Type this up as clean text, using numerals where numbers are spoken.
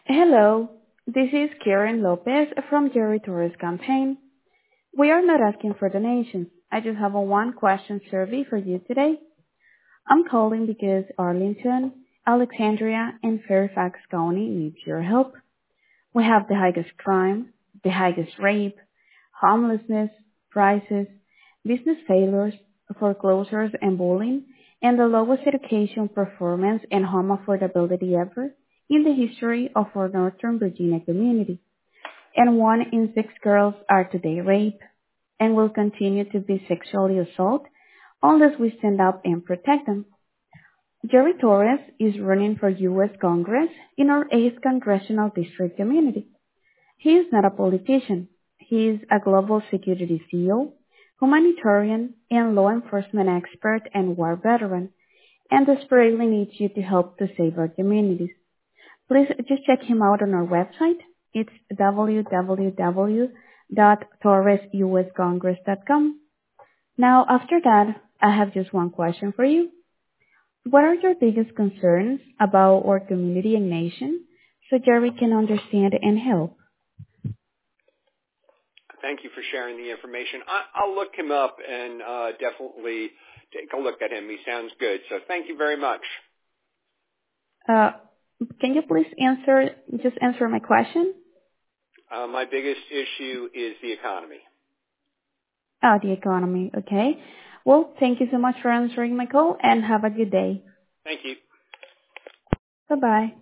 Hello, this is Karen Lopez from Jerry Torres campaign. We are not asking for donations. I just have a one question survey for you today. I'm calling because Arlington, Alexandria, and Fairfax County needs your help. We have the highest crime, the highest rape, homelessness, prices, business failures, foreclosures, and bullying, and the lowest education performance and home affordability ever in the history of our Northern Virginia community. And 1 in 6 girls are today raped and will continue to be sexually assaulted unless we stand up and protect them. Jerry Torres is running for U.S. Congress in our 8th Congressional District community. He is not a politician. He is a global security CEO, humanitarian, and law enforcement expert and war veteran, and desperately needs you to help to save our communities. Please just check him out on our website. It's www.torresuscongress.com. Now, after that, I have just one question for you. What are your biggest concerns about our community and nation so Jerry can understand and help? Thank you for sharing the information. I'll look him up and definitely take a look at him. He sounds good. So thank you very much. Can you please answer my question? My biggest issue is the economy. Oh, the economy. Okay. Well, thank you so much for answering my call and have a good day. Thank you. Bye-bye.